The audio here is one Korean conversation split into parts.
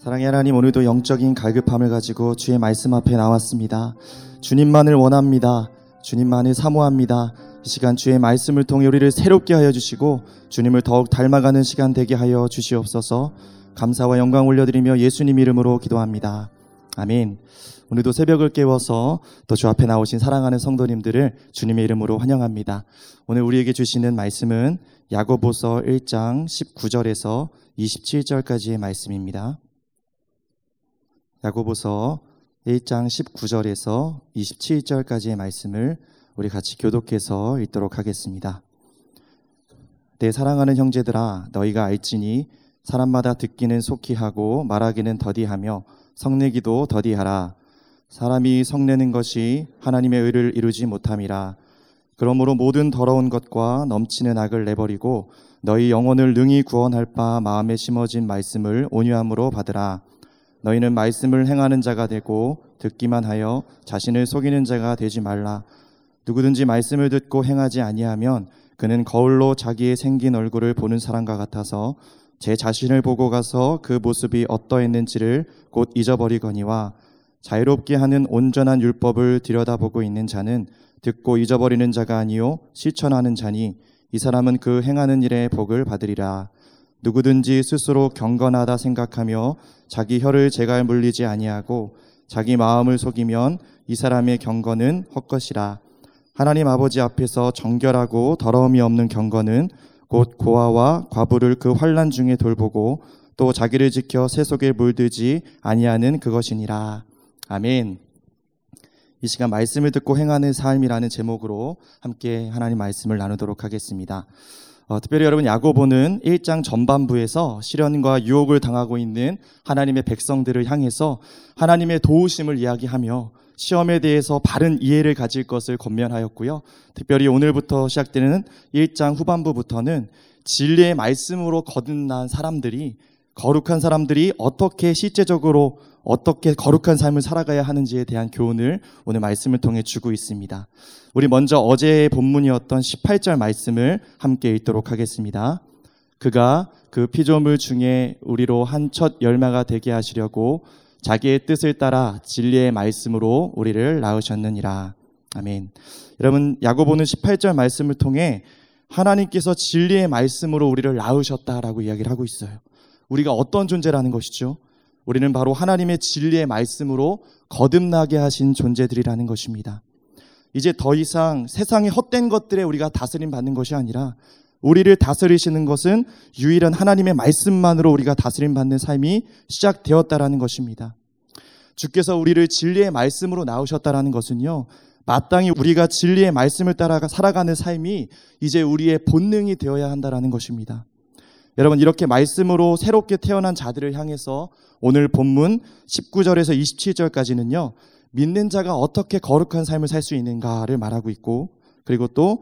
사랑의 하나님, 오늘도 영적인 갈급함을 가지고 주의 말씀 앞에 나왔습니다. 주님만을 원합니다. 주님만을 사모합니다. 이 시간 주의 말씀을 통해 우리를 새롭게 하여 주시고 주님을 더욱 닮아가는 시간 되게 하여 주시옵소서. 감사와 영광 올려드리며 예수님 이름으로 기도합니다. 아멘. 오늘도 새벽을 깨워서 또 주 앞에 나오신 사랑하는 성도님들을 주님의 이름으로 환영합니다. 오늘 우리에게 주시는 말씀은 야고보서 1장 19절에서 27절까지의 말씀입니다. 야고보서 1장 19절에서 27절까지의 말씀을 우리 같이 교독해서 읽도록 하겠습니다. 내 사랑하는 형제들아, 너희가 알지니 사람마다 듣기는 속히 하고 말하기는 더디하며 성내기도 더디하라. 사람이 성내는 것이 하나님의 의를 이루지 못함이라. 그러므로 모든 더러운 것과 넘치는 악을 내버리고 너희 영혼을 능히 구원할 바 마음에 심어진 말씀을 온유함으로 받으라. 너희는 말씀을 행하는 자가 되고 듣기만 하여 자신을 속이는 자가 되지 말라. 누구든지 말씀을 듣고 행하지 아니하면 그는 거울로 자기의 생긴 얼굴을 보는 사람과 같아서 제 자신을 보고 가서 그 모습이 어떠했는지를 곧 잊어버리거니와, 자유롭게 하는 온전한 율법을 들여다보고 있는 자는 듣고 잊어버리는 자가 아니요 실천하는 자니 이 사람은 그 행하는 일에 복을 받으리라. 누구든지 스스로 경건하다 생각하며 자기 혀를 제갈 물리지 아니하고 자기 마음을 속이면 이 사람의 경건은 헛것이라. 하나님 아버지 앞에서 정결하고 더러움이 없는 경건은 곧 고아와 과부를 그 환난 중에 돌보고 또 자기를 지켜 새 속에 물들지 아니하는 그것이니라. 아멘. 이 시간 말씀을 듣고 행하는 삶이라는 제목으로 함께 하나님 말씀을 나누도록 하겠습니다. 특별히 여러분, 야고보는 1장 전반부에서 시련과 유혹을 당하고 있는 하나님의 백성들을 향해서 하나님의 도우심을 이야기하며 시험에 대해서 바른 이해를 가질 것을 권면하였고요. 특별히 오늘부터 시작되는 1장 후반부부터는 진리의 말씀으로 거듭난 사람들이, 거룩한 사람들이 어떻게 실제적으로 어떻게 거룩한 삶을 살아가야 하는지에 대한 교훈을 오늘 말씀을 통해 주고 있습니다. 우리 먼저 어제의 본문이었던 18절 말씀을 함께 읽도록 하겠습니다. 그가 그 피조물 중에 우리로 한 첫 열매가 되게 하시려고 자기의 뜻을 따라 진리의 말씀으로 우리를 낳으셨느니라. 아멘. 여러분, 야고보는 18절 말씀을 통해 하나님께서 진리의 말씀으로 우리를 낳으셨다라고 이야기를 하고 있어요. 우리가 어떤 존재라는 것이죠? 우리는 바로 하나님의 진리의 말씀으로 거듭나게 하신 존재들이라는 것입니다. 이제 더 이상 세상의 헛된 것들에 우리가 다스림 받는 것이 아니라 우리를 다스리시는 것은 유일한 하나님의 말씀만으로 우리가 다스림 받는 삶이 시작되었다라는 것입니다. 주께서 우리를 진리의 말씀으로 낳으셨다라는 것은요, 마땅히 우리가 진리의 말씀을 따라 살아가는 삶이 이제 우리의 본능이 되어야 한다라는 것입니다. 여러분, 이렇게 말씀으로 새롭게 태어난 자들을 향해서 오늘 본문 19절에서 27절까지는요, 믿는 자가 어떻게 거룩한 삶을 살 수 있는가를 말하고 있고, 그리고 또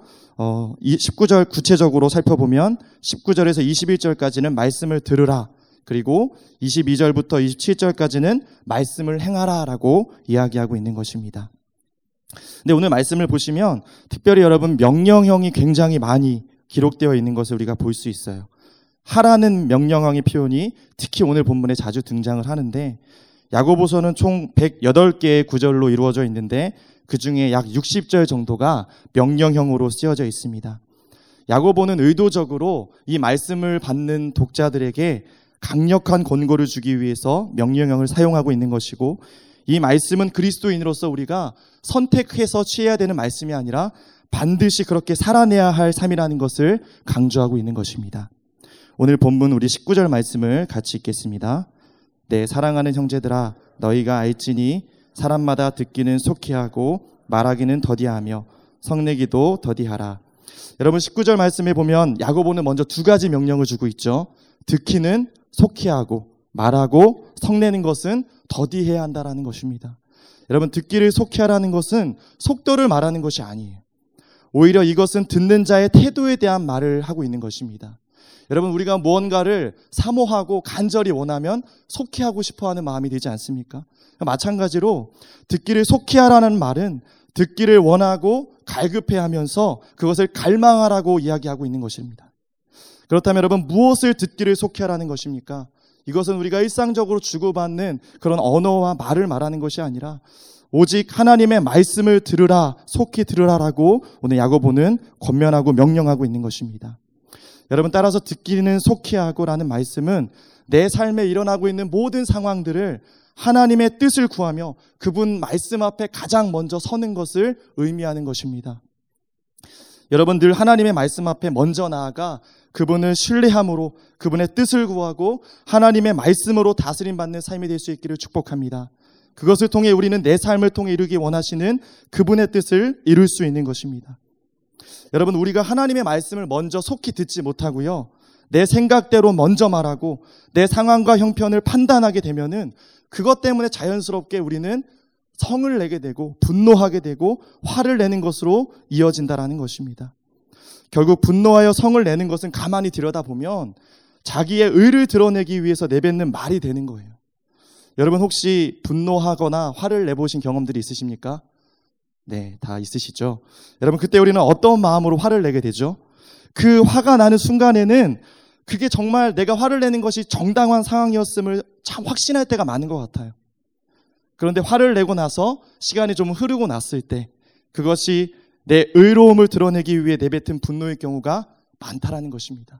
19절 구체적으로 살펴보면 19절에서 21절까지는 말씀을 들으라, 그리고 22절부터 27절까지는 말씀을 행하라 라고 이야기하고 있는 것입니다. 근데 오늘 말씀을 보시면 특별히 여러분, 명령형이 굉장히 많이 기록되어 있는 것을 우리가 볼 수 있어요. 하라는 명령형의 표현이 특히 오늘 본문에 자주 등장을 하는데, 야고보서는 총 108개의 구절로 이루어져 있는데 그 중에 약 60절 정도가 명령형으로 쓰여져 있습니다. 야고보는 의도적으로 이 말씀을 받는 독자들에게 강력한 권고를 주기 위해서 명령형을 사용하고 있는 것이고, 이 말씀은 그리스도인으로서 우리가 선택해서 취해야 되는 말씀이 아니라 반드시 그렇게 살아내야 할 삶이라는 것을 강조하고 있는 것입니다. 오늘 본문 우리 19절 말씀을 같이 읽겠습니다. 내 사랑하는 형제들아, 너희가 알지니 사람마다 듣기는 속히 하고 말하기는 더디하며 성내기도 더디하라. 여러분, 19절 말씀에 보면 야고보는 먼저 두 가지 명령을 주고 있죠. 듣기는 속히 하고 말하고 성내는 것은 더디해야 한다라는 것입니다. 여러분, 듣기를 속히 하라는 것은 속도를 말하는 것이 아니에요. 오히려 이것은 듣는 자의 태도에 대한 말을 하고 있는 것입니다. 여러분, 우리가 무언가를 사모하고 간절히 원하면 속히 하고 싶어하는 마음이 되지 않습니까? 마찬가지로 듣기를 속히 하라는 말은 듣기를 원하고 갈급해하면서 그것을 갈망하라고 이야기하고 있는 것입니다. 그렇다면 여러분, 무엇을 듣기를 속히 하라는 것입니까? 이것은 우리가 일상적으로 주고받는 그런 언어와 말을 말하는 것이 아니라 오직 하나님의 말씀을 들으라, 속히 들으라라고 오늘 야고보는 권면하고 명령하고 있는 것입니다. 여러분, 따라서 듣기는 속히 하고라는 말씀은 내 삶에 일어나고 있는 모든 상황들을 하나님의 뜻을 구하며 그분 말씀 앞에 가장 먼저 서는 것을 의미하는 것입니다. 여러분, 늘 하나님의 말씀 앞에 먼저 나아가 그분을 신뢰함으로 그분의 뜻을 구하고 하나님의 말씀으로 다스림받는 삶이 될 수 있기를 축복합니다. 그것을 통해 우리는 내 삶을 통해 이루기 원하시는 그분의 뜻을 이룰 수 있는 것입니다. 여러분, 우리가 하나님의 말씀을 먼저 속히 듣지 못하고요, 내 생각대로 먼저 말하고 내 상황과 형편을 판단하게 되면은 그것 때문에 자연스럽게 우리는 성을 내게 되고 분노하게 되고 화를 내는 것으로 이어진다라는 것입니다. 결국 분노하여 성을 내는 것은 가만히 들여다보면 자기의 의를 드러내기 위해서 내뱉는 말이 되는 거예요. 여러분, 혹시 분노하거나 화를 내보신 경험들이 있으십니까? 네, 다 있으시죠? 여러분, 그때 우리는 어떤 마음으로 화를 내게 되죠? 그 화가 나는 순간에는 그게 정말 내가 화를 내는 것이 정당한 상황이었음을 참 확신할 때가 많은 것 같아요. 그런데 화를 내고 나서 시간이 좀 흐르고 났을 때 그것이 내 의로움을 드러내기 위해 내뱉은 분노의 경우가 많다라는 것입니다.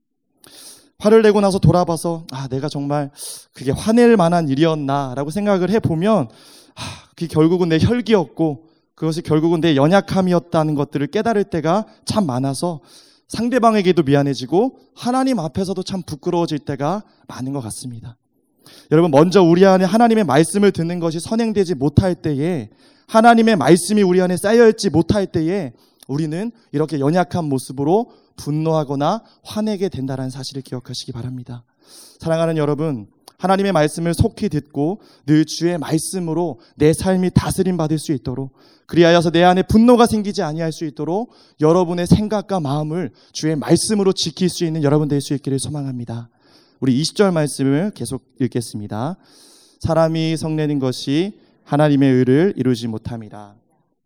화를 내고 나서 돌아봐서 내가 정말 그게 화낼 만한 일이었나라고 생각을 해보면 그게 결국은 내 혈기였고 그것이 결국은 내 연약함이었다는 것들을 깨달을 때가 참 많아서 상대방에게도 미안해지고 하나님 앞에서도 참 부끄러워질 때가 많은 것 같습니다. 여러분, 먼저 우리 안에 하나님의 말씀을 듣는 것이 선행되지 못할 때에, 하나님의 말씀이 우리 안에 쌓여있지 못할 때에 우리는 이렇게 연약한 모습으로 분노하거나 화내게 된다는 사실을 기억하시기 바랍니다. 사랑하는 여러분, 하나님의 말씀을 속히 듣고 늘 주의 말씀으로 내 삶이 다스림 받을 수 있도록, 그리하여서 내 안에 분노가 생기지 아니할 수 있도록 여러분의 생각과 마음을 주의 말씀으로 지킬 수 있는 여러분 될 수 있기를 소망합니다. 우리 20절 말씀을 계속 읽겠습니다. 사람이 성내는 것이 하나님의 의를 이루지 못함이라.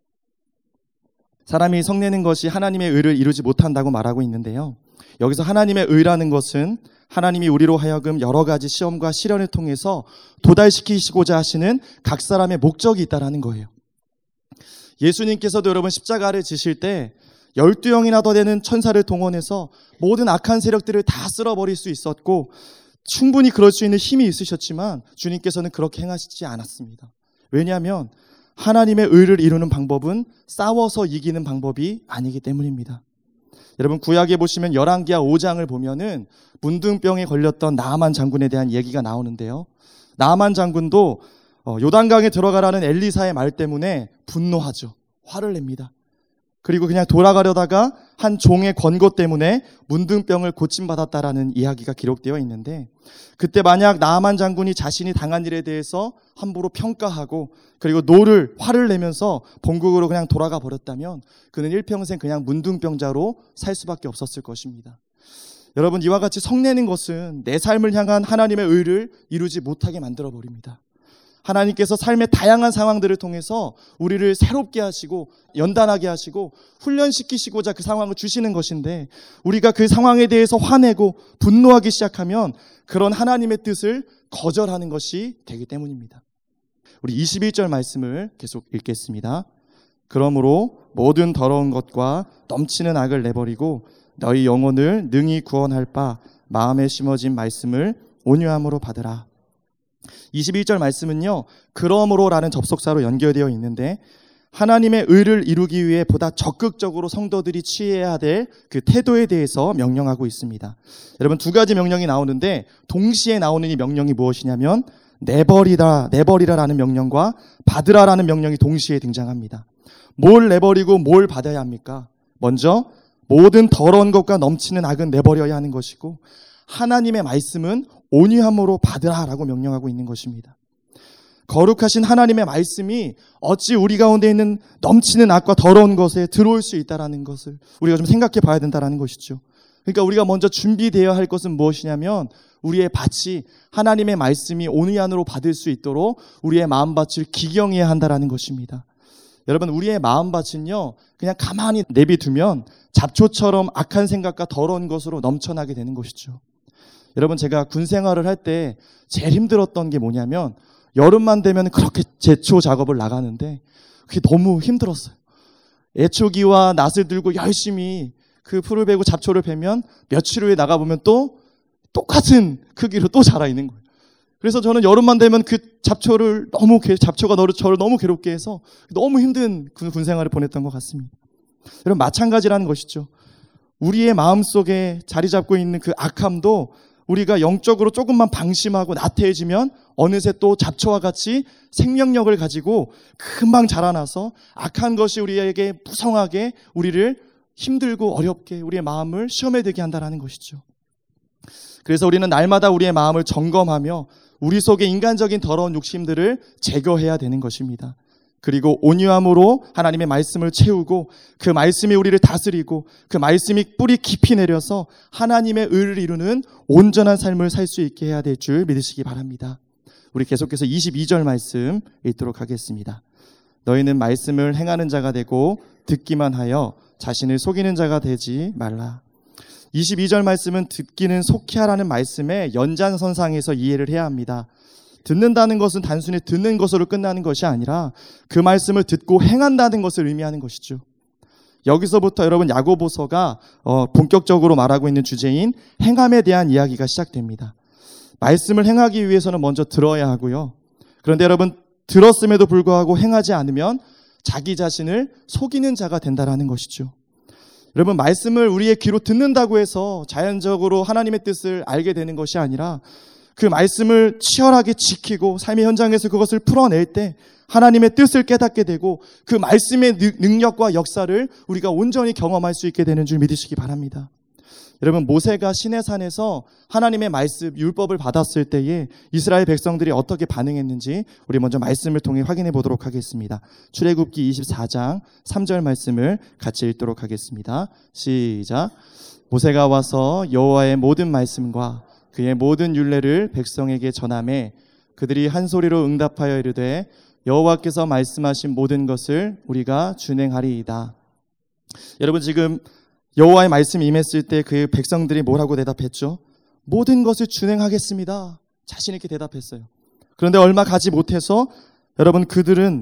사람이 성내는 것이 하나님의 의를 이루지 못한다고 말하고 있는데요, 여기서 하나님의 의라는 것은 하나님이 우리로 하여금 여러 가지 시험과 시련을 통해서 도달시키시고자 하시는 각 사람의 목적이 있다는 거예요. 예수님께서도 여러분 십자가를 지실 때 12영이나 더 되는 천사를 동원해서 모든 악한 세력들을 다 쓸어버릴 수 있었고 충분히 그럴 수 있는 힘이 있으셨지만 주님께서는 그렇게 행하시지 않았습니다. 왜냐하면 하나님의 의를 이루는 방법은 싸워서 이기는 방법이 아니기 때문입니다. 여러분, 구약에 보시면 열왕기하 5장을 보면은 문둥병에 걸렸던 나아만 장군에 대한 얘기가 나오는데요, 나아만 장군도 요단강에 들어가라는 엘리사의 말 때문에 분노하죠. 화를 냅니다. 그리고 그냥 돌아가려다가 한 종의 권고 때문에 문둥병을 고침받았다라는 이야기가 기록되어 있는데, 그때 만약 나아만 장군이 자신이 당한 일에 대해서 함부로 평가하고 그리고 화를 내면서 본국으로 그냥 돌아가 버렸다면 그는 일평생 그냥 문둥병자로 살 수밖에 없었을 것입니다. 여러분, 이와 같이 성내는 것은 내 삶을 향한 하나님의 의를 이루지 못하게 만들어버립니다. 하나님께서 삶의 다양한 상황들을 통해서 우리를 새롭게 하시고 연단하게 하시고 훈련시키시고자 그 상황을 주시는 것인데, 우리가 그 상황에 대해서 화내고 분노하기 시작하면 그런 하나님의 뜻을 거절하는 것이 되기 때문입니다. 우리 21절 말씀을 계속 읽겠습니다. 그러므로 모든 더러운 것과 넘치는 악을 내버리고 너희 영혼을 능히 구원할 바 마음에 심어진 말씀을 온유함으로 받으라. 21절 말씀은요, 그러므로라는 접속사로 연결되어 있는데 하나님의 의를 이루기 위해 보다 적극적으로 성도들이 취해야 될 그 태도에 대해서 명령하고 있습니다. 여러분, 두 가지 명령이 나오는데 동시에 나오는 이 명령이 무엇이냐면 내버리라라는 명령과 받으라라는 명령이 동시에 등장합니다. 뭘 내버리고 뭘 받아야 합니까? 먼저 모든 더러운 것과 넘치는 악은 내버려야 하는 것이고, 하나님의 말씀은 온유함으로 받으라라고 명령하고 있는 것입니다. 거룩하신 하나님의 말씀이 어찌 우리 가운데 있는 넘치는 악과 더러운 것에 들어올 수 있다라는 것을 우리가 좀 생각해 봐야 된다는 것이죠. 그러니까 우리가 먼저 준비되어야 할 것은 무엇이냐면 우리의 밭이 하나님의 말씀이 온유함으로 받을 수 있도록 우리의 마음밭을 기경해야 한다라는 것입니다. 여러분, 우리의 마음밭은요, 그냥 가만히 내비두면 잡초처럼 악한 생각과 더러운 것으로 넘쳐나게 되는 것이죠. 여러분, 제가 군 생활을 할 때 제일 힘들었던 게 뭐냐면 여름만 되면 그렇게 제초 작업을 나가는데 그게 너무 힘들었어요. 애초기와 낫을 들고 열심히 그 풀을 베고 잡초를 베면 며칠 후에 나가보면 또 똑같은 크기로 또 자라 있는 거예요. 그래서 저는 여름만 되면 그 잡초가 저를 너무 괴롭게 해서 너무 힘든 군 생활을 보냈던 것 같습니다. 여러분, 마찬가지라는 것이죠. 우리의 마음속에 자리 잡고 있는 그 악함도 우리가 영적으로 조금만 방심하고 나태해지면 어느새 또 잡초와 같이 생명력을 가지고 금방 자라나서 악한 것이 우리에게 무성하게 우리를 힘들고 어렵게 우리의 마음을 시험에 들게 한다는 것이죠. 그래서 우리는 날마다 우리의 마음을 점검하며 우리 속의 인간적인 더러운 욕심들을 제거해야 되는 것입니다. 그리고 온유함으로 하나님의 말씀을 채우고 그 말씀이 우리를 다스리고 그 말씀이 뿌리 깊이 내려서 하나님의 의를 이루는 온전한 삶을 살 수 있게 해야 될 줄 믿으시기 바랍니다. 우리 계속해서 22절 말씀 읽도록 하겠습니다. 너희는 말씀을 행하는 자가 되고 듣기만 하여 자신을 속이는 자가 되지 말라. 22절 말씀은 듣기는 속히 하라는 말씀의 연장선상에서 이해를 해야 합니다. 듣는다는 것은 단순히 듣는 것으로 끝나는 것이 아니라 그 말씀을 듣고 행한다는 것을 의미하는 것이죠. 여기서부터 여러분 야고보서가 본격적으로 말하고 있는 주제인 행함에 대한 이야기가 시작됩니다. 말씀을 행하기 위해서는 먼저 들어야 하고요. 그런데 여러분, 들었음에도 불구하고 행하지 않으면 자기 자신을 속이는 자가 된다는 것이죠. 여러분, 말씀을 우리의 귀로 듣는다고 해서 자연적으로 하나님의 뜻을 알게 되는 것이 아니라 그 말씀을 치열하게 지키고 삶의 현장에서 그것을 풀어낼 때 하나님의 뜻을 깨닫게 되고 그 말씀의 능력과 역사를 우리가 온전히 경험할 수 있게 되는 줄 믿으시기 바랍니다. 여러분, 모세가 시내산에서 하나님의 말씀, 율법을 받았을 때에 이스라엘 백성들이 어떻게 반응했는지 우리 먼저 말씀을 통해 확인해 보도록 하겠습니다. 출애굽기 24장 3절 말씀을 같이 읽도록 하겠습니다. 시작. 모세가 와서 여호와의 모든 말씀과 그의 모든 율례를 백성에게 전하매 그들이 한 소리로 응답하여 이르되 여호와께서 말씀하신 모든 것을 우리가 준행하리이다. 여러분, 지금 여호와의 말씀이 임했을 때 그 백성들이 뭐라고 대답했죠? 모든 것을 준행하겠습니다. 자신 있게 대답했어요. 그런데 얼마 가지 못해서 여러분, 그들은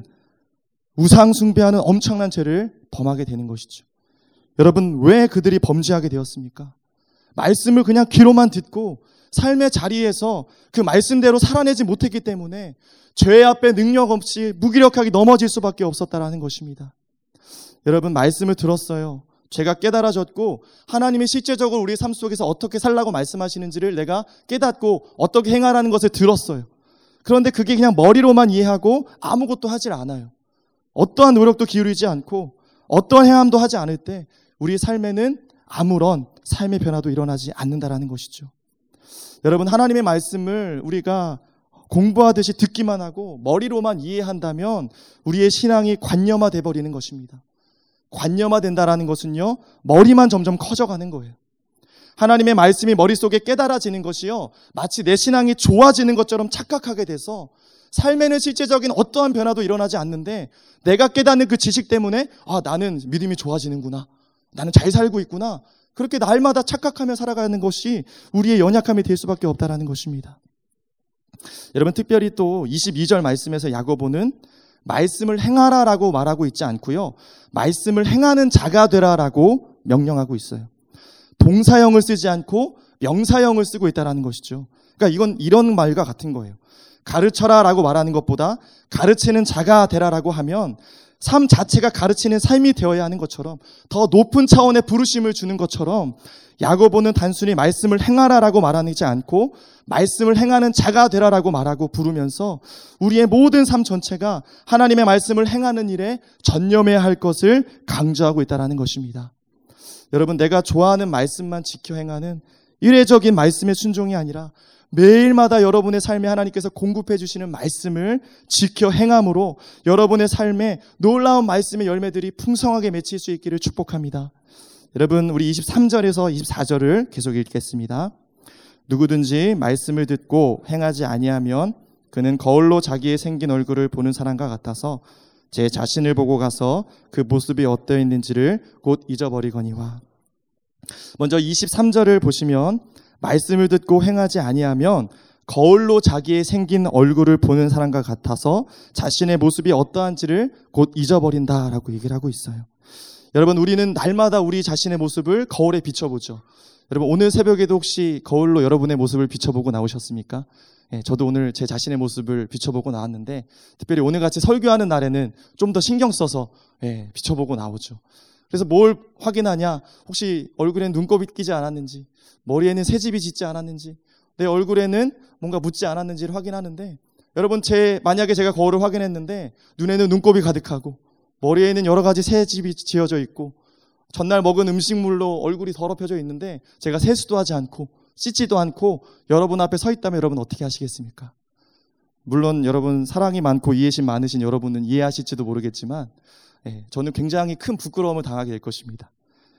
우상 숭배하는 엄청난 죄를 범하게 되는 것이죠. 여러분, 왜 그들이 범죄하게 되었습니까? 말씀을 그냥 귀로만 듣고 삶의 자리에서 그 말씀대로 살아내지 못했기 때문에 죄 앞에 능력 없이 무기력하게 넘어질 수밖에 없었다라는 것입니다. 여러분, 말씀을 들었어요. 죄가 깨달아졌고 하나님이 실제적으로 우리 삶 속에서 어떻게 살라고 말씀하시는지를 내가 깨닫고 어떻게 행하라는 것을 들었어요. 그런데 그게 그냥 머리로만 이해하고 아무것도 하질 않아요. 어떠한 노력도 기울이지 않고 어떠한 행함도 하지 않을 때 우리 삶에는 아무런 삶의 변화도 일어나지 않는다라는 것이죠. 여러분, 하나님의 말씀을 우리가 공부하듯이 듣기만 하고 머리로만 이해한다면 우리의 신앙이 관념화돼 버리는 것입니다. 관념화된다라는 것은요, 머리만 점점 커져가는 거예요. 하나님의 말씀이 머릿속에 깨달아지는 것이요, 마치 내 신앙이 좋아지는 것처럼 착각하게 돼서 삶에는 실제적인 어떠한 변화도 일어나지 않는데 내가 깨닫는 그 지식 때문에 나는 믿음이 좋아지는구나, 나는 잘 살고 있구나, 그렇게 날마다 착각하며 살아가는 것이 우리의 연약함이 될 수밖에 없다라는 것입니다. 여러분, 특별히 또 22절 말씀에서 야고보는 말씀을 행하라라고 말하고 있지 않고요, 말씀을 행하는 자가 되라라고 명령하고 있어요. 동사형을 쓰지 않고 명사형을 쓰고 있다는 것이죠. 그러니까 이건 이런 말과 같은 거예요. 가르쳐라라고 말하는 것보다 가르치는 자가 되라라고 하면 삶 자체가 가르치는 삶이 되어야 하는 것처럼 더 높은 차원의 부르심을 주는 것처럼 야고보는 단순히 말씀을 행하라라고 말하지 않고 말씀을 행하는 자가 되라라고 말하고 부르면서 우리의 모든 삶 전체가 하나님의 말씀을 행하는 일에 전념해야 할 것을 강조하고 있다는 것입니다. 여러분, 내가 좋아하는 말씀만 지켜 행하는 이례적인 말씀의 순종이 아니라 매일마다 여러분의 삶에 하나님께서 공급해 주시는 말씀을 지켜 행함으로 여러분의 삶에 놀라운 말씀의 열매들이 풍성하게 맺힐 수 있기를 축복합니다. 여러분, 우리 23절에서 24절을 계속 읽겠습니다. 누구든지 말씀을 듣고 행하지 아니하면 그는 거울로 자기의 생긴 얼굴을 보는 사람과 같아서 제 자신을 보고 가서 그 모습이 어떠했는지를 곧 잊어버리거니와. 먼저 23절을 보시면 말씀을 듣고 행하지 아니하면 거울로 자기의 생긴 얼굴을 보는 사람과 같아서 자신의 모습이 어떠한지를 곧 잊어버린다라고 얘기를 하고 있어요. 여러분, 우리는 날마다 우리 자신의 모습을 거울에 비춰보죠. 여러분, 오늘 새벽에도 혹시 거울로 여러분의 모습을 비춰보고 나오셨습니까? 저도 오늘 제 자신의 모습을 비춰보고 나왔는데, 특별히 오늘같이 설교하는 날에는 좀 더 신경 써서 비춰보고 나오죠. 그래서 뭘 확인하냐? 혹시 얼굴엔 눈곱이 끼지 않았는지, 머리에는 새집이 짙지 않았는지, 내 얼굴에는 뭔가 묻지 않았는지를 확인하는데, 여러분, 만약에 제가 거울을 확인했는데 눈에는 눈곱이 가득하고 머리에는 여러 가지 새집이 지어져 있고 전날 먹은 음식물로 얼굴이 더럽혀져 있는데 제가 세수도 하지 않고 씻지도 않고 여러분 앞에 서 있다면 여러분 어떻게 하시겠습니까? 물론 여러분 사랑이 많고 이해심 많으신 여러분은 이해하실지도 모르겠지만 저는 굉장히 큰 부끄러움을 당하게 될 것입니다.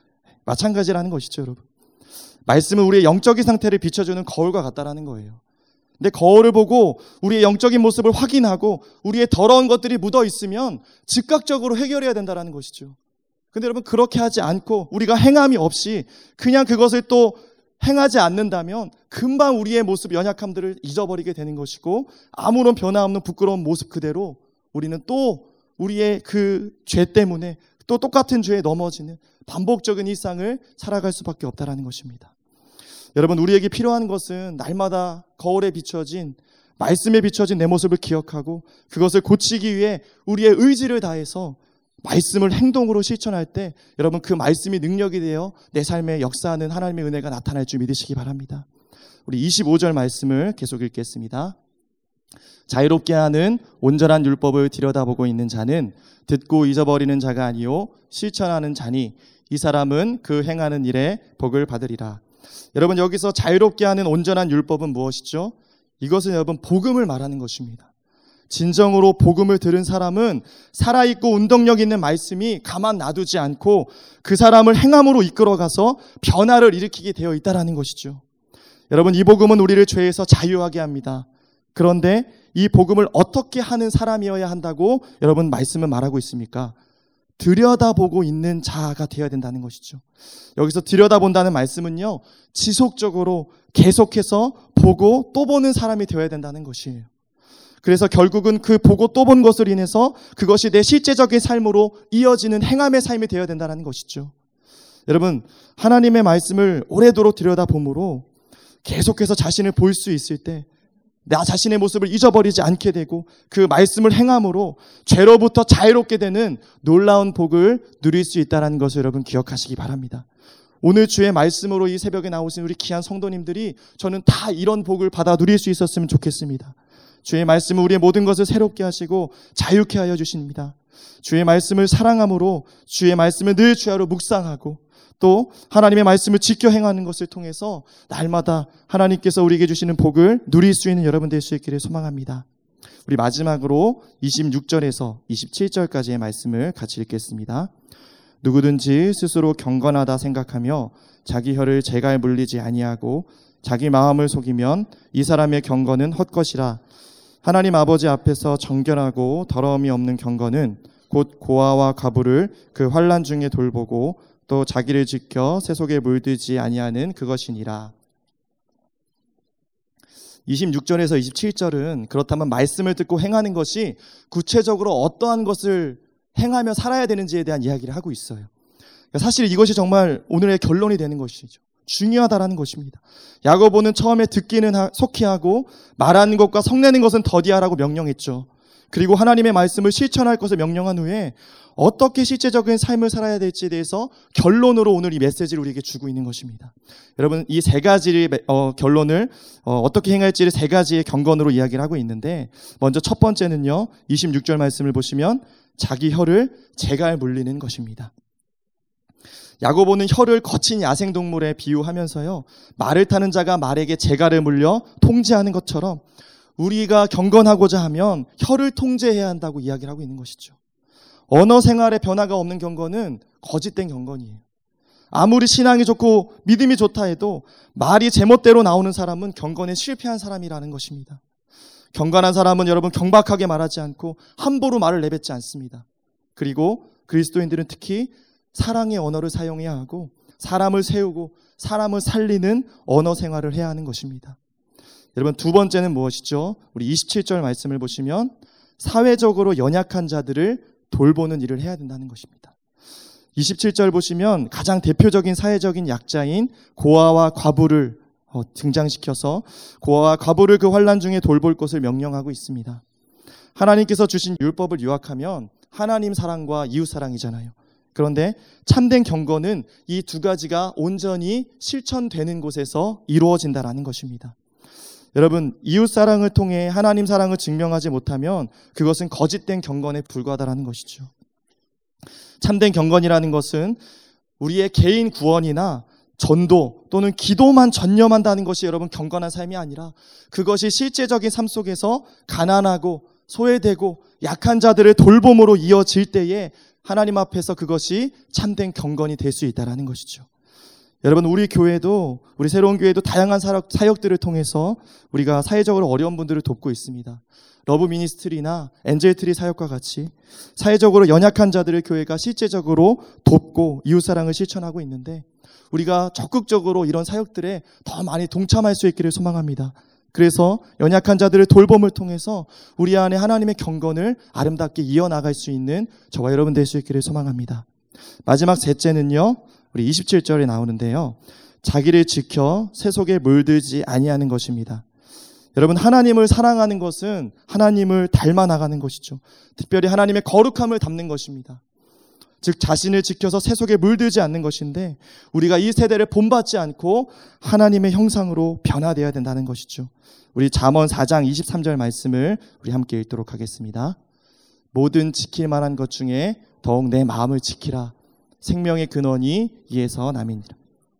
마찬가지라는 것이죠, 여러분. 말씀은 우리의 영적인 상태를 비춰주는 거울과 같다라는 거예요. 근데 거울을 보고 우리의 영적인 모습을 확인하고 우리의 더러운 것들이 묻어 있으면 즉각적으로 해결해야 된다는 것이죠. 근데 여러분, 그렇게 하지 않고 우리가 행함이 없이 그냥 그것을 또 행하지 않는다면 금방 우리의 모습, 연약함들을 잊어버리게 되는 것이고, 아무런 변화 없는 부끄러운 모습 그대로 우리는 또 우리의 그 죄 때문에 또 똑같은 죄에 넘어지는 반복적인 일상을 살아갈 수밖에 없다는 것입니다. 여러분, 우리에게 필요한 것은 날마다 거울에 비춰진, 말씀에 비춰진 내 모습을 기억하고 그것을 고치기 위해 우리의 의지를 다해서 말씀을 행동으로 실천할 때 여러분, 그 말씀이 능력이 되어 내 삶에 역사하는 하나님의 은혜가 나타날 줄 믿으시기 바랍니다. 우리 25절 말씀을 계속 읽겠습니다. 자유롭게 하는 온전한 율법을 들여다보고 있는 자는 듣고 잊어버리는 자가 아니요 실천하는 자니 이 사람은 그 행하는 일에 복을 받으리라. 여러분, 여기서 자유롭게 하는 온전한 율법은 무엇이죠? 이것은 여러분 복음을 말하는 것입니다. 진정으로 복음을 들은 사람은 살아있고 운동력 있는 말씀이 가만 놔두지 않고 그 사람을 행함으로 이끌어가서 변화를 일으키게 되어 있다는 것이죠. 여러분, 이 복음은 우리를 죄에서 자유하게 합니다. 그런데 이 복음을 어떻게 하는 사람이어야 한다고 여러분 말씀은 말하고 있습니까? 들여다보고 있는 자가 되어야 된다는 것이죠. 여기서 들여다본다는 말씀은요, 지속적으로 계속해서 보고 또 보는 사람이 되어야 된다는 것이에요. 그래서 결국은 그 보고 또 본 것을 인해서 그것이 내 실제적인 삶으로 이어지는 행함의 삶이 되어야 된다는 것이죠. 여러분, 하나님의 말씀을 오래도록 들여다봄으로 계속해서 자신을 볼 수 있을 때 나 자신의 모습을 잊어버리지 않게 되고 그 말씀을 행함으로 죄로부터 자유롭게 되는 놀라운 복을 누릴 수 있다는 것을 여러분 기억하시기 바랍니다. 오늘 주의 말씀으로 이 새벽에 나오신 우리 귀한 성도님들이 저는 다 이런 복을 받아 누릴 수 있었으면 좋겠습니다. 주의 말씀은 우리의 모든 것을 새롭게 하시고 자유케 하여 주십니다. 주의 말씀을 사랑함으로 주의 말씀을 늘 주야로 묵상하고 또 하나님의 말씀을 지켜 행하는 것을 통해서 날마다 하나님께서 우리에게 주시는 복을 누릴 수 있는 여러분 될 수 있기를 소망합니다. 우리 마지막으로 26절에서 27절까지의 말씀을 같이 읽겠습니다. 누구든지 스스로 경건하다 생각하며 자기 혀를 재갈 물리지 아니하고 자기 마음을 속이면 이 사람의 경건은 헛것이라. 하나님 아버지 앞에서 정결하고 더러움이 없는 경건은 곧 고아와 가부를 그 환난 중에 돌보고 또 자기를 지켜 새 속에 물들지 아니하는 그것이니라. 26절에서 27절은 그렇다면 말씀을 듣고 행하는 것이 구체적으로 어떠한 것을 행하며 살아야 되는지에 대한 이야기를 하고 있어요. 사실 이것이 정말 오늘의 결론이 되는 것이죠. 중요하다라는 것입니다. 야고보는 처음에 듣기는 속히 하고 말하는 것과 성내는 것은 더디하라고 명령했죠. 그리고 하나님의 말씀을 실천할 것을 명령한 후에 어떻게 실제적인 삶을 살아야 될지에 대해서 결론으로 오늘 이 메시지를 우리에게 주고 있는 것입니다. 여러분, 이 세 가지의 결론을 어떻게 행할지를 세 가지의 경건으로 이야기를 하고 있는데, 먼저 첫 번째는요, 26절 말씀을 보시면 자기 혀를 재갈 물리는 것입니다. 야고보는 혀를 거친 야생동물에 비유하면서요, 말을 타는 자가 말에게 재갈을 물려 통제하는 것처럼 우리가 경건하고자 하면 혀를 통제해야 한다고 이야기를 하고 있는 것이죠. 언어 생활에 변화가 없는 경건은 거짓된 경건이에요. 아무리 신앙이 좋고 믿음이 좋다 해도 말이 제멋대로 나오는 사람은 경건에 실패한 사람이라는 것입니다. 경건한 사람은 여러분 경박하게 말하지 않고 함부로 말을 내뱉지 않습니다. 그리고 그리스도인들은 특히 사랑의 언어를 사용해야 하고 사람을 세우고 사람을 살리는 언어 생활을 해야 하는 것입니다. 여러분, 두 번째는 무엇이죠? 우리 27절 말씀을 보시면 사회적으로 연약한 자들을 돌보는 일을 해야 된다는 것입니다. 27절 보시면 가장 대표적인 사회적인 약자인 고아와 과부를 등장시켜서 고아와 과부를 그 환난 중에 돌볼 것을 명령하고 있습니다. 하나님께서 주신 율법을 요약하면 하나님 사랑과 이웃 사랑이잖아요. 그런데 참된 경건은 이 두 가지가 온전히 실천되는 곳에서 이루어진다라는 것입니다. 여러분, 이웃 사랑을 통해 하나님 사랑을 증명하지 못하면 그것은 거짓된 경건에 불과하다라는 것이죠. 참된 경건이라는 것은 우리의 개인 구원이나 전도 또는 기도만 전념한다는 것이 여러분 경건한 삶이 아니라 그것이 실제적인 삶 속에서 가난하고 소외되고 약한 자들의 돌봄으로 이어질 때에 하나님 앞에서 그것이 참된 경건이 될 수 있다는 것이죠. 여러분, 우리 교회도, 우리 새로운 교회도 다양한 사역들을 통해서 우리가 사회적으로 어려운 분들을 돕고 있습니다. 러브 미니스트리나 엔젤트리 사역과 같이 사회적으로 연약한 자들을 교회가 실제적으로 돕고 이웃사랑을 실천하고 있는데 우리가 적극적으로 이런 사역들에 더 많이 동참할 수 있기를 소망합니다. 그래서 연약한 자들의 돌봄을 통해서 우리 안에 하나님의 경건을 아름답게 이어나갈 수 있는 저와 여러분 될 수 있기를 소망합니다. 마지막 셋째는요, 우리 27절에 나오는데요, 자기를 지켜 세속에 물들지 아니하는 것입니다. 여러분, 하나님을 사랑하는 것은 하나님을 닮아 나가는 것이죠. 특별히 하나님의 거룩함을 담는 것입니다. 즉 자신을 지켜서 세속에 물들지 않는 것인데 우리가 이 세대를 본받지 않고 하나님의 형상으로 변화되어야 된다는 것이죠. 우리 잠언 4장 23절 말씀을 우리 함께 읽도록 하겠습니다. 모든 지킬 만한 것 중에 더욱 내 마음을 지키라. 생명의 근원이 이에서 남이니라.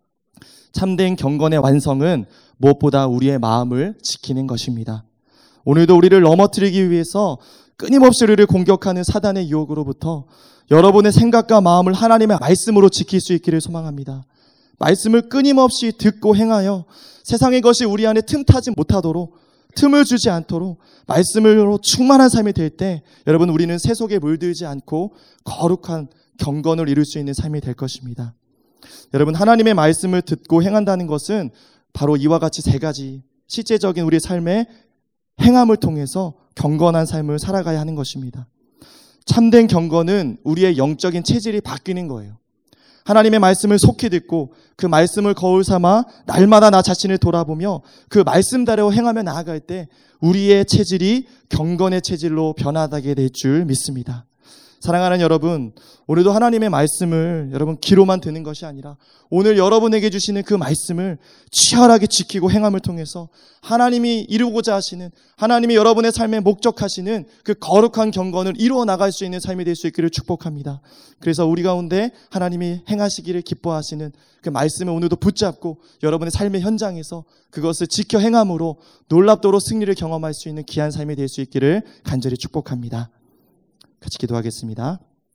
참된 경건의 완성은 무엇보다 우리의 마음을 지키는 것입니다. 오늘도 우리를 넘어뜨리기 위해서 끊임없이 우리를 공격하는 사단의 유혹으로부터 여러분의 생각과 마음을 하나님의 말씀으로 지킬 수 있기를 소망합니다. 말씀을 끊임없이 듣고 행하여 세상의 것이 우리 안에 틈타지 못하도록, 틈을 주지 않도록 말씀으로 충만한 삶이 될 때 여러분, 우리는 세속에 물들지 않고 거룩한 경건을 이룰 수 있는 삶이 될 것입니다. 여러분, 하나님의 말씀을 듣고 행한다는 것은 바로 이와 같이 세 가지 실제적인 우리의 삶의 행함을 통해서 경건한 삶을 살아가야 하는 것입니다. 참된 경건은 우리의 영적인 체질이 바뀌는 거예요. 하나님의 말씀을 속히 듣고 그 말씀을 거울 삼아 날마다 나 자신을 돌아보며 그 말씀대로 행하며 나아갈 때 우리의 체질이 경건의 체질로 변화하게 될 줄 믿습니다. 사랑하는 여러분, 오늘도 하나님의 말씀을 여러분 귀로만 듣는 것이 아니라 오늘 여러분에게 주시는 그 말씀을 치열하게 지키고 행함을 통해서 하나님이 이루고자 하시는, 하나님이 여러분의 삶에 목적하시는 그 거룩한 경건을 이루어 나갈 수 있는 삶이 될 수 있기를 축복합니다. 그래서 우리 가운데 하나님이 행하시기를 기뻐하시는 그 말씀을 오늘도 붙잡고 여러분의 삶의 현장에서 그것을 지켜 행함으로 놀랍도록 승리를 경험할 수 있는 귀한 삶이 될 수 있기를 간절히 축복합니다. 같이 기도하겠습니다.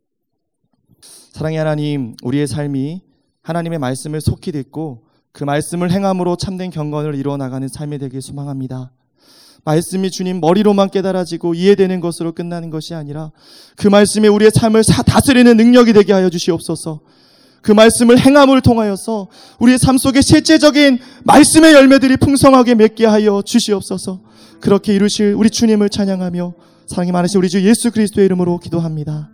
사랑의 하나님, 우리의 삶이 하나님의 말씀을 속히 듣고 그 말씀을 행함으로 참된 경건을 이루어 나가는 삶이 되길 소망합니다. 말씀이 주님 머리로만 깨달아지고 이해되는 것으로 끝나는 것이 아니라 그 말씀이 우리의 삶을 다스리는 능력이 되게 하여 주시옵소서. 그 말씀을 행함을 통하여서 우리의 삶 속에 실제적인 말씀의 열매들이 풍성하게 맺게 하여 주시옵소서. 그렇게 이루실 우리 주님을 찬양하며 사랑이 많으신 우리 주 예수 그리스도의 이름으로 기도합니다.